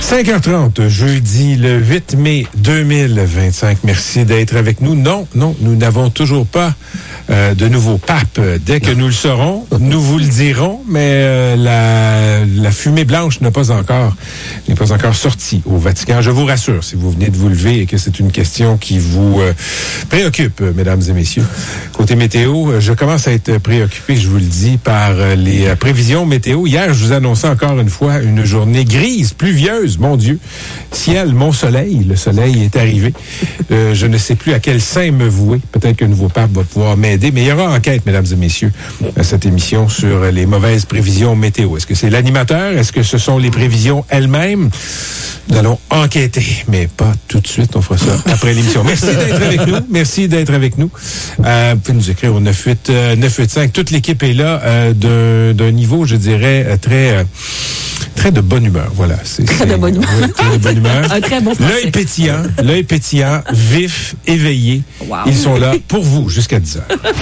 5h30, jeudi le 8 mai 2025. Merci d'être avec nous. Non, nous n'avons toujours pas de nouveau pape. Dès que nous le saurons, nous vous le dirons, mais la fumée blanche n'est pas encore sortie au Vatican. Je vous rassure, si vous venez de vous lever et que c'est une question qui vous préoccupe, mesdames et messieurs. Côté météo, je commence à être préoccupé, je vous le dis, par les prévisions météo. Hier, je vous annonçais encore une fois une journée grise, pluvieuse, mon Dieu. Ciel, mon soleil, le soleil est arrivé. Je ne sais plus à quel saint me vouer. Peut-être qu'un nouveau pape va pouvoir m'aider. Mais il y aura enquête, mesdames et messieurs, à cette émission sur les mauvaises prévisions météo. Est-ce que c'est l'animateur? Est-ce que ce sont les prévisions elles-mêmes? Nous allons enquêter, mais pas tout de suite. On fera ça après l'émission. Merci d'être avec nous. Merci d'être avec nous. Vous pouvez nous écrire au 985. Toute l'équipe est là d'un niveau, je dirais, très de bonne humeur. Voilà. Très de bonne humeur. Oui, très de bonne humeur. Un très bon français. L'œil pétillant, vif, éveillé. Wow. Ils sont là pour vous jusqu'à 10h.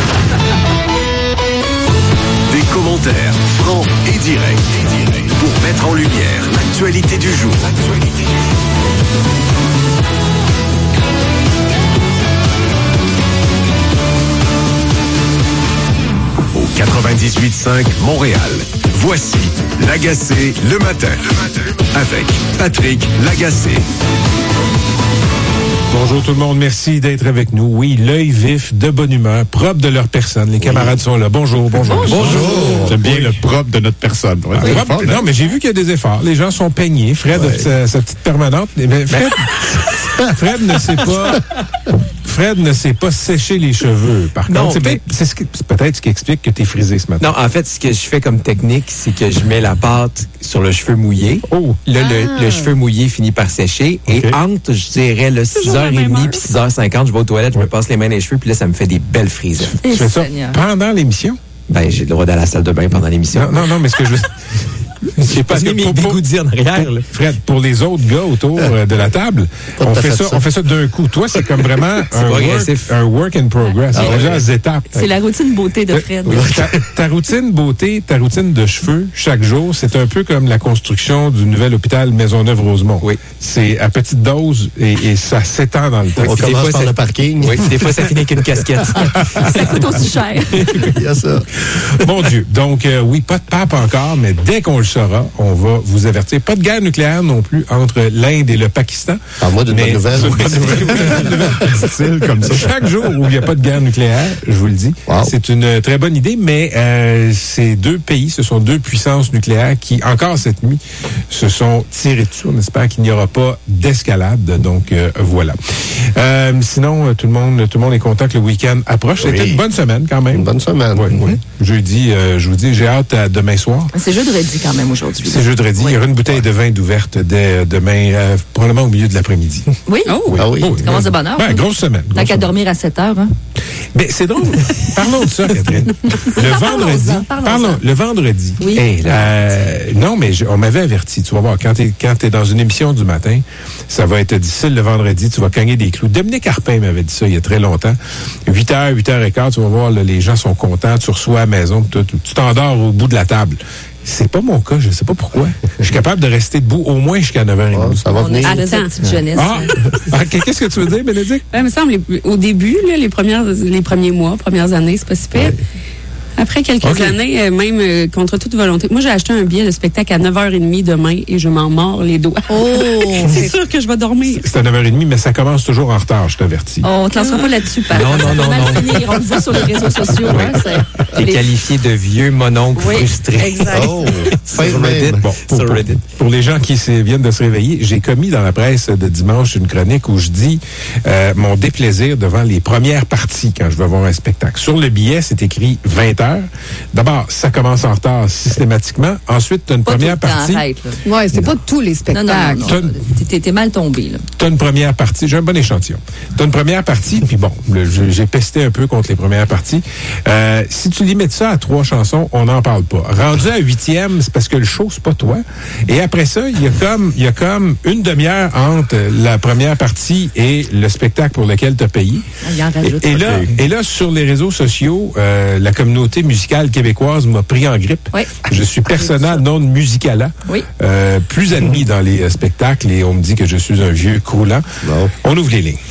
Des commentaires francs et directs pour mettre en lumière l'actualité du jour. Au 98.5 Montréal, voici Lagacé le matin avec Patrick Lagacé. Bonjour tout le monde, merci d'être avec nous. Oui, l'œil vif, de bonne humeur, propre de leur personne. Les camarades sont là. Bonjour. Bonjour. J'aime bien le propre de notre personne. Ouais, non, mais j'ai vu qu'il y a des efforts. Les gens sont peignés. Fred a sa petite permanente. Mais Fred ne sait pas sécher les cheveux. Par contre, c'est peut-être ce qui explique que tu es frisé ce matin. Non, en fait, ce que je fais comme technique, c'est que je mets la pâte sur le cheveu mouillé. Oh. Là, le cheveu mouillé finit par sécher. Okay. Et entre, je dirais, le 6h30 puis 6h50, je vais aux toilettes, je me passe les mains dans les cheveux, puis là, ça me fait des belles frises. Tu fais ça pendant l'émission? Ben, j'ai le droit d'aller à la salle de bain pendant l'émission. Non, mais ce que je veux... J'ai pas mis mes bigoudis en arrière. Là. Fred, pour les autres gars autour de la table, on fait ça d'un coup. Toi, c'est comme vraiment un work in progress. Ah, plusieurs étapes. C'est la routine beauté de Fred. Ta routine beauté, ta routine de cheveux, chaque jour, c'est un peu comme la construction du nouvel hôpital Maisonneuve-Rosemont. Oui. C'est à petite dose et ça s'étend dans le temps. On commence par le parking. Oui, des fois, ça finit avec une casquette. Ça coûte aussi cher. Il y a ça. Mon Dieu. Donc, oui, pas de pape encore, mais dès qu'on le saura, on va vous avertir. Pas de guerre nucléaire non plus entre l'Inde et le Pakistan. Parle-moi d'une bonne nouvelle. Difficile comme ça. Chaque jour où il n'y a pas de guerre nucléaire, je vous le dis, c'est une très bonne idée, mais ces deux pays, ce sont deux puissances nucléaires qui, encore cette nuit, se sont tirés dessus. On espère qu'il n'y aura pas d'escalade. Donc, voilà. Sinon, tout le monde est content que le week-end approche. Oui. C'était une bonne semaine quand même. Une bonne semaine. Oui. Jeudi, je vous dis, j'ai hâte à demain soir. C'est jeudi quand même aujourd'hui. C'est jeudi. Il y aura une bouteille de vin d'ouverte dès demain, probablement au milieu de l'après-midi. Oui? Oui. Ah oui. Tu commences de bonne heure. Ben, grosse semaine. T'as qu'à dormir à 7 heures, hein? Mais c'est drôle. Parlons de ça, Catherine. Le vendredi. Oui. Non, mais on m'avait averti. Tu vas voir, quand t'es dans une émission du matin, ça va être difficile le vendredi. Tu vas cogner des clous. Dominique Arpin m'avait dit ça il y a très longtemps. 8h, 8h15, tu vas voir, là, les gens sont contents. Tu reçois à la maison. Tu t'endors au bout de la table. C'est pas mon cas, je sais pas pourquoi. Je suis capable de rester debout au moins jusqu'à 9h30. Ça va venir. On a cette petite jeunesse. Qu'est-ce que tu veux dire, Bénédicte? Il me semble, au début, là, les premiers mois, premières années, c'est pas si pire. Après quelques années, même contre toute volonté. Moi, j'ai acheté un billet de spectacle à 9h30 demain et je m'en mords les doigts. Oh! C'est sûr que je vais dormir. C'est à 9h30, mais ça commence toujours en retard, je t'avertis. On ne te lancera pas là-dessus, Pat. Non. On le voit sur les réseaux sociaux. T'es qualifié de vieux mononcle frustré. Exact. Oh, Sur Reddit. Bon, pour les gens qui viennent de se réveiller, j'ai commis dans la presse de dimanche une chronique où je dis mon déplaisir devant les premières parties quand je vais voir un spectacle. Sur le billet, c'est écrit 20h. D'abord, ça commence en retard systématiquement. Ensuite, tu as une première partie. Oui, c'est pas tous les spectacles. Non. T'es mal tombé, là. Tu as une première partie. J'ai un bon échantillon. Tu as une première partie, puis bon, j'ai pesté un peu contre les premières parties. Si tu limites ça à 3 chansons, on n'en parle pas. Rendu à 8e, c'est parce que le show, c'est pas toi. Et après ça, il y a comme une demi-heure entre la première partie et le spectacle pour lequel tu as payé. Il en rajoute. Et là, sur les réseaux sociaux, la communauté communauté musicale québécoise m'a pris en grippe. Oui. Je suis persona non musicala. Oui. Plus admis dans les spectacles et on me dit que je suis un vieux croulant. Bon. On ouvre les lignes.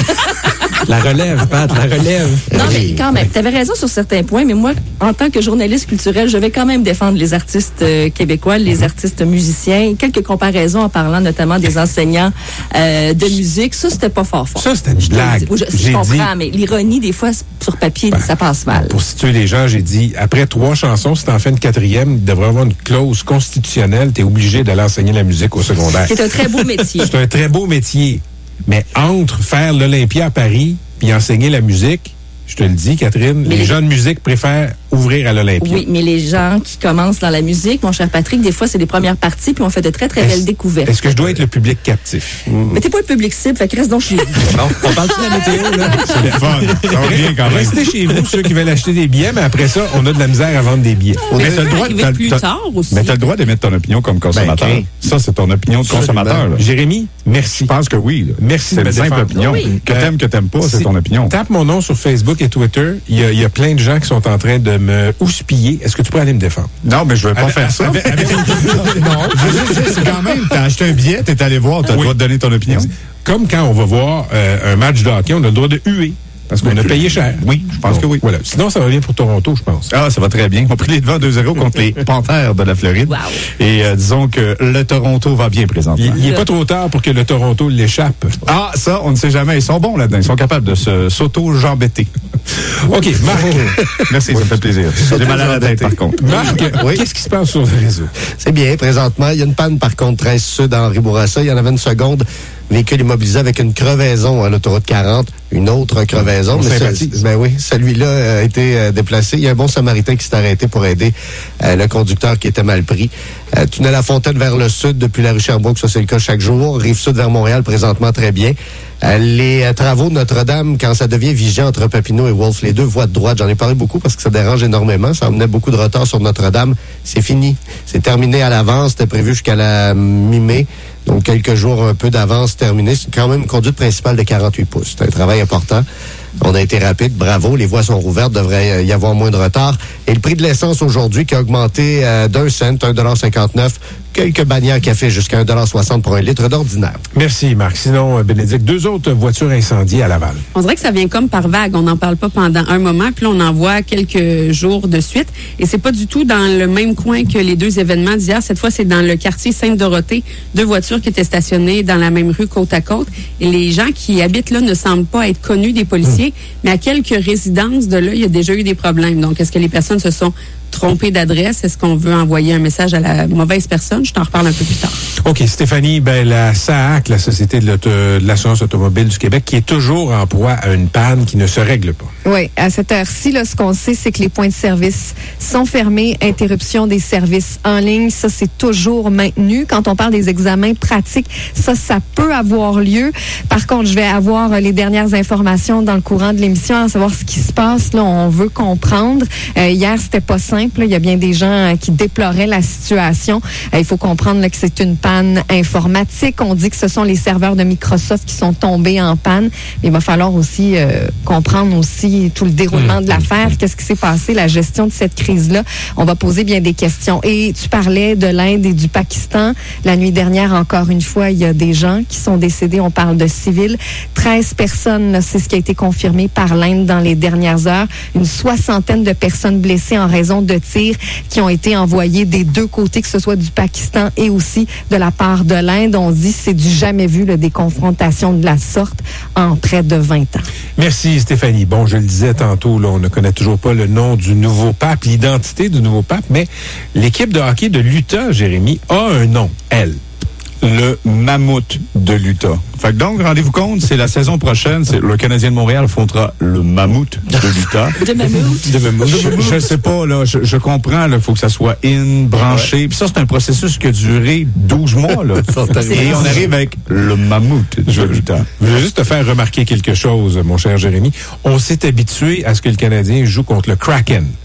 La relève, Pat, la relève. Non, mais quand même, tu avais raison sur certains points, mais moi, en tant que journaliste culturel, je vais quand même défendre les artistes québécois, les artistes musiciens. Quelques comparaisons en parlant notamment des enseignants de musique. Ça, c'était pas fort. Ça, c'était une blague. Je comprends, mais l'ironie, des fois, sur papier, ça passe mal. Pour situer les gens, j'ai dit, après 3 chansons, si t'en fais une 4e, il devrait avoir une clause constitutionnelle. T'es obligé d'aller enseigner la musique au secondaire. C'est un très beau métier. C'est un très beau métier. Mais entre faire l'Olympia à Paris puis enseigner la musique, je te le dis, Catherine, les gens de musique préfèrent ouvrir à l'Olympia. Oui, mais les gens qui commencent dans la musique, mon cher Patrick, des fois, c'est les premières parties, puis on fait de très, très belles découvertes. Est-ce que je dois être le public captif? Mais t'es pas le public cible, fait que reste donc chez vous. Bon, on parle-tu de la météo, là? C'est le fun. Ça va bien quand même. Restez chez vous, ceux qui veulent acheter des billets, mais après ça, on a de la misère à vendre des billets. Mais ça peut arriver plus tard aussi. Mais tu as le droit d'émettre ton opinion comme consommateur. Ben, ça, c'est ton opinion de consommateur. Là. Jérémy, merci. Je pense que oui. Là. Merci C'est de une me simple défendre. opinion. Oui. Que t'aimes pas, c'est ton opinion. Tape mon nom sur Facebook et Twitter. Il y a plein de gens qui sont en train de me houspiller. Est-ce que tu pourrais aller me défendre? Non, mais je vais pas faire ça. Avec Non, je veux dire, c'est quand même, t'as acheté un billet, t'es allé voir, t'as le droit de donner ton opinion. Comme quand on va voir un match de hockey, on a le droit de huer. Parce qu'on a payé cher. Oui, je pense que oui. Voilà. Sinon, ça va bien pour Toronto, je pense. Ah, ça va très bien. On a pris les devants 2-0 contre les Panthères de la Floride. Wow. Et disons que le Toronto va bien présentement. Il n'est pas trop tard pour que le Toronto l'échappe. Ah, ça, on ne sait jamais. Ils sont bons là-dedans. Ils sont capables de s'auto-jambetter. OK, Marc. Merci, ça me fait plaisir. J'ai mal à la tête, par contre. Marc, Oui. qu'est-ce qui se passe sur le réseau? C'est bien, présentement. Il y a une panne, par contre, 13 Sud à Henri-Bourassa. Il y en avait une seconde. Véhicule immobilisé avec une crevaison à l'autoroute 40. Une autre crevaison. On Mais sympathise. ben oui, celui-là a été déplacé. Il y a un bon Samaritain qui s'est arrêté pour aider le conducteur qui était mal pris. Tunnel à Fontaine vers le sud depuis la rue Sherbrooke, ça c'est le cas chaque jour. Rive-sud vers Montréal, présentement très bien. Les travaux de Notre-Dame, quand ça devient Vigier entre Papineau et Wolfe, les deux voies de droite, j'en ai parlé beaucoup parce que ça dérange énormément. Ça amenait beaucoup de retard sur Notre-Dame. C'est fini. C'est terminé à l'avance. C'était prévu jusqu'à la mi-mai. Donc, quelques jours un peu d'avance terminé. C'est quand même une conduite principale de 48 pouces. C'est un travail important. On a été rapide, bravo. Les voies sont rouvertes, devrait y avoir moins de retard. Et le prix de l'essence aujourd'hui qui a augmenté d'1 cent, 1,59 $. Quelques bannières café jusqu'à 1,60 $ pour un litre d'ordinaire. Merci, Marc. Sinon, Bénédicte, 2 autres voitures incendiées à Laval. On dirait que ça vient comme par vague. On n'en parle pas pendant un moment, puis là, on en voit quelques jours de suite. Et c'est pas du tout dans le même coin que les 2 événements d'hier. Cette fois, c'est dans le quartier Sainte-Dorothée. 2 voitures qui étaient stationnées dans la même rue côte à côte. Et les gens qui habitent là ne semblent pas être connus des policiers, mais à quelques résidences de là, il y a déjà eu des problèmes. Donc, est-ce que les personnes se sont trompées d'adresse? Est-ce qu'on veut envoyer un message à la mauvaise personne? Je t'en reparle un peu plus tard. OK, Stéphanie, la SAAC, la Société de l'assurance automobile du Québec, qui est toujours en proie à une panne qui ne se règle pas. Oui, à cette heure-ci, là, ce qu'on sait, c'est que les points de service sont fermés. Interruption des services en ligne, ça, c'est toujours maintenu. Quand on parle des examens pratiques, ça peut avoir lieu. Par contre, je vais avoir les dernières informations dans le courant de l'émission, à savoir ce qui se passe. Là, on veut comprendre. Hier, c'était pas simple. Là. Il y a bien des gens qui déploraient la situation. Il faut comprendre là, que c'est une panne informatique. On dit que ce sont les serveurs de Microsoft qui sont tombés en panne. Mais il va falloir aussi comprendre aussi tout le déroulement de l'affaire. Qu'est-ce qui s'est passé, la gestion de cette crise-là. On va poser bien des questions. Et tu parlais de l'Inde et du Pakistan. La nuit dernière, encore une fois, il y a des gens qui sont décédés. On parle de civils. 13 personnes, là, c'est ce qui a été confirmé par l'Inde dans les dernières heures. Une 60aine de personnes blessées en raison de tirs qui ont été envoyés des 2 côtés, que ce soit du Pakistan et aussi de la part de l'Inde. On dit que c'est du jamais vu, là, des confrontations de la sorte en près de 20 ans. Merci, Stéphanie. Bon, je le disais tantôt, là, on ne connaît toujours pas le nom du nouveau pape, l'identité du nouveau pape, mais l'équipe de hockey de l'Utah, Jérémy, a un nom, elle. Le mammouth de l'Utah. Fait que donc, rendez-vous compte, c'est la saison prochaine, c'est le Canadien de Montréal affrontera le mammouth de l'Utah. De mammouth. Je sais pas, là, je comprends, là, faut que ça soit branché. Puis ça, c'est un processus qui a duré 12 mois, là. Et on arrive avec le mammouth de l'Utah. Je veux juste te faire remarquer quelque chose, mon cher Jérémy. On s'est habitué à ce que le Canadien joue contre le Kraken.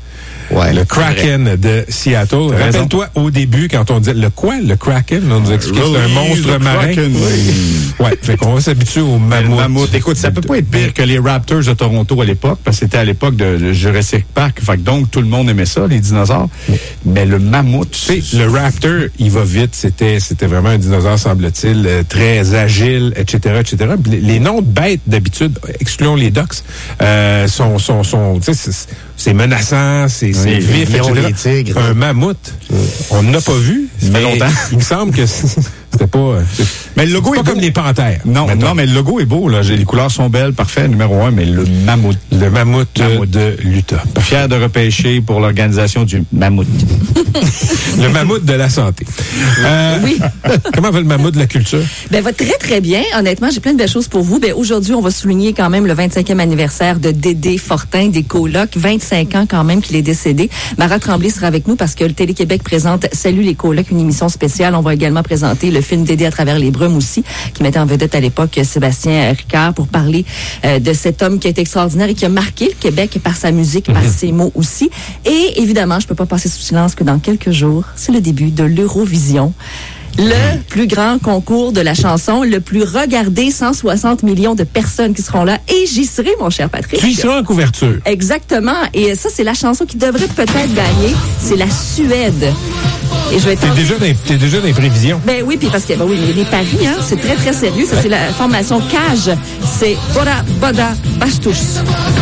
Ouais. Le Kraken de Seattle. Rappelle-toi, au début, quand on disait le Kraken, on nous expliquait que c'est un monstre marin. Ouais, fait qu'on va s'habituer au mammouth. Écoute, ça peut pas être pire que les Raptors de Toronto à l'époque, parce que c'était à l'époque de Jurassic Park. Fait que donc, tout le monde aimait ça, les dinosaures. Mais le mammouth... Tu sais, le Raptor, il va vite. C'était vraiment un dinosaure, semble-t-il, très agile, etc., etc. Les noms de bêtes, d'habitude, excluons les ducks, sont tu sais, c'est menaçant, c'est vif, etc. Les tigres. Un mammouth, on n'a pas vu. Ça fait longtemps. Il me semble que c'était pas... mais le logo est pas beau. Comme les panthères. Non, mais le logo est beau. Là. Les couleurs sont belles, parfait, numéro 1, mais le mammouth. Le mammouth de l'Utah. Fier de repêcher pour l'organisation du mammouth. Le mammouth de la santé. Oui. Comment va le mammouth de la culture? Ben, va très, très bien. Honnêtement, j'ai plein de belles choses pour vous. Ben, aujourd'hui, on va souligner quand même le 25e anniversaire de Dédé Fortin des colocs. 25 ans quand même qu'il est décédé. Marat Tremblay sera avec nous parce que le Télé-Québec présente Salut les colocs, une émission spéciale. On va également présenter le film Dédé à travers les brumes aussi, qui mettait en vedette à l'époque Sébastien Ricard pour parler de cet homme qui est extraordinaire et qui a marqué le Québec par sa musique, par ses mots aussi. Et évidemment, je peux pas passer sous silence que dans quelques jours, c'est le début de l'Eurovision. Le plus grand concours de la chanson, le plus regardé, 160 millions de personnes qui seront là. Et j'y serai, mon cher Patrick. Tu y seras en couverture. Exactement. Et ça, c'est la chanson qui devrait peut-être gagner. C'est la Suède. Et je vais T'es déjà dans les prévisions. Ben oui, puis parce que oui, les paris, hein, c'est très très sérieux. Ça, c'est la formation Cage. C'est Bora Boda Bastos.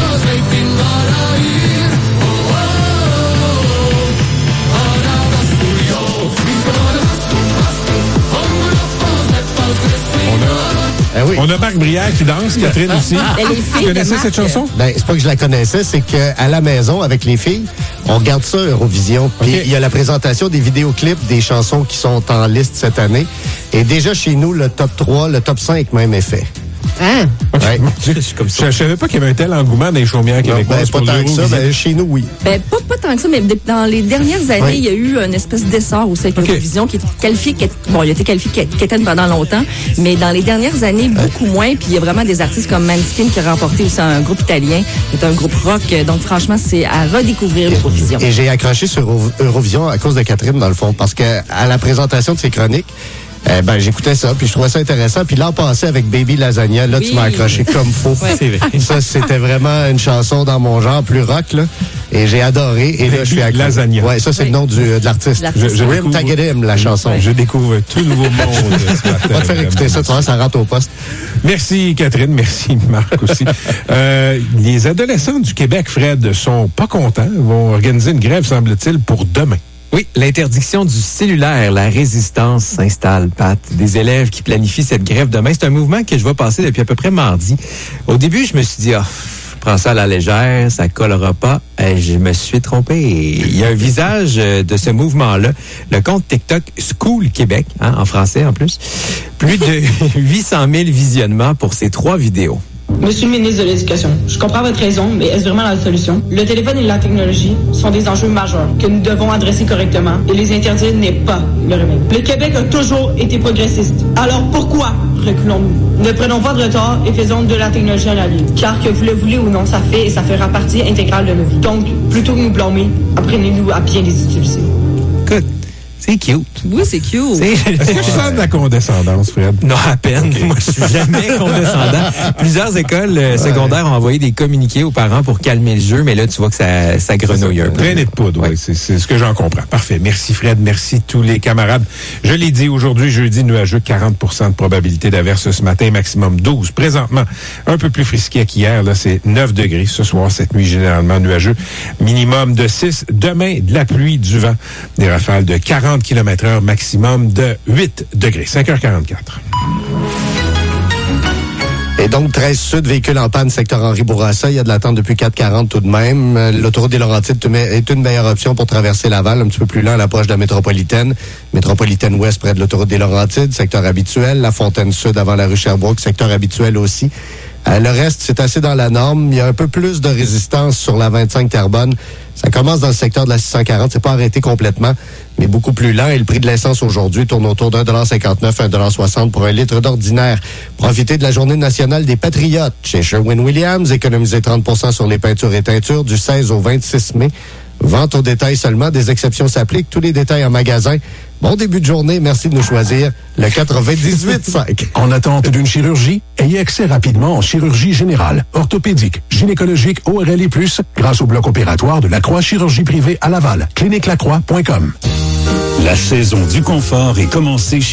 On a Marc Brière qui danse, Catherine aussi. Tu connaissais cette chanson? Ben, c'est pas que je la connaissais, c'est qu'à la maison, avec les filles, on regarde ça, Eurovision. Puis il y a la présentation des vidéoclips des chansons qui sont en liste cette année. Et déjà chez nous, le top 3, le top 5 même est fait. Hein? Ouais. Je savais pas qu'il y avait un tel engouement des chaumières québécoises. Pas tant que ça, ben, chez nous, oui. Ben, pas tant que ça, mais dans les dernières années, il y a eu une espèce d'essor aussi avec l'Eurovision qui est qualifié, il a été qualifié Quétaine pendant longtemps, mais dans les dernières années, beaucoup moins. Puis il y a vraiment des artistes comme Maneskin qui a remporté aussi un groupe italien, qui est un groupe rock. Donc franchement, c'est à redécouvrir l'Eurovision. Et j'ai accroché sur Eurovision à cause de Catherine, dans le fond, parce que à la présentation de ses chroniques, j'écoutais ça, puis je trouvais ça intéressant. Puis l'an passé, avec Baby Lasagna, là, tu m'as accroché comme faux. C'est vrai. Ça, c'était vraiment une chanson dans mon genre, plus rock, là. Et j'ai adoré. Et là, je suis accroché. Lasagna. Ouais, ça, c'est le nom de l'artiste. Rim Tagadim, la chanson. Je découvre tout nouveau monde ce matin. On va te faire écouter ça, tu vois, ça rentre au poste. Merci, Catherine. Merci, Marc aussi. Les adolescents du Québec, Fred, sont pas contents. Ils vont organiser une grève, semble-t-il, pour demain. Oui, l'interdiction du cellulaire, la résistance s'installe, Pat. Des élèves qui planifient cette grève demain. C'est un mouvement que je vois passer depuis à peu près mardi. Au début, je me suis dit, je prends ça à la légère, ça collera pas. Je me suis trompé. Il y a un visage de ce mouvement-là. Le compte TikTok School Québec, en français en plus. Plus de 800 000 visionnements pour ces 3 vidéos. Monsieur le ministre de l'Éducation, je comprends votre raison, mais est-ce vraiment la solution? Le téléphone et la technologie sont des enjeux majeurs que nous devons adresser correctement et les interdire n'est pas le remède. Le Québec a toujours été progressiste. Alors pourquoi reculons-nous? Ne prenons pas de retard et faisons de la technologie un allié. Car que vous le voulez ou non, ça fait et ça fera partie intégrale de nos vies. Donc, plutôt que nous blâmer, apprenez-nous à bien les utiliser. Écoute, c'est cute. Oui, c'est cute. Est-ce que tu sens de la condescendance, Fred? Non, à peine. Okay. Moi, je suis jamais condescendant. Plusieurs écoles secondaires ont envoyé des communiqués aux parents pour calmer le jeu, mais là, tu vois que ça grenouille un peu. Traîner de poudre, oui. C'est ce que j'en comprends. Parfait. Merci, Fred. Merci tous les camarades. Je l'ai dit, aujourd'hui, jeudi, nuageux, 40% de probabilité d'averse ce matin, maximum 12. Présentement, un peu plus frisqué qu'hier, là, c'est 9 degrés. Ce soir, cette nuit, généralement nuageux. Minimum de 6. Demain, de la pluie, du vent. Des rafales de 40 km/h, maximum de 8 degrés. 5h44. Et donc, 13 Sud, véhicule en panne, secteur Henri Bourassa. Il y a de l'attente depuis 4h40 tout de même. L'autoroute des Laurentides est une meilleure option pour traverser Laval, un petit peu plus lent à l'approche de la métropolitaine. Métropolitaine ouest près de l'autoroute des Laurentides, secteur habituel. La Fontaine Sud avant la rue Sherbrooke, secteur habituel aussi. Le reste, c'est assez dans la norme. Il y a un peu plus de résistance sur la 25 Terrebonne. Ça commence dans le secteur de la 640. C'est pas arrêté complètement, mais beaucoup plus lent. Et le prix de l'essence aujourd'hui tourne autour d'1,59 $1,60 pour un litre d'ordinaire. Profitez de la journée nationale des Patriotes chez Sherwin-Williams. Économisez 30% sur les peintures et teintures du 16 au 26 mai. Vente au détail seulement. Des exceptions s'appliquent. Tous les détails en magasin. Bon début de journée. Merci de nous choisir. Le 98.5. En attente d'une chirurgie, ayez accès rapidement en chirurgie générale, orthopédique, gynécologique, ORL+, grâce au bloc opératoire de Lacroix Chirurgie Privée à Laval. cliniquelacroix.com. La saison du confort est commencée chez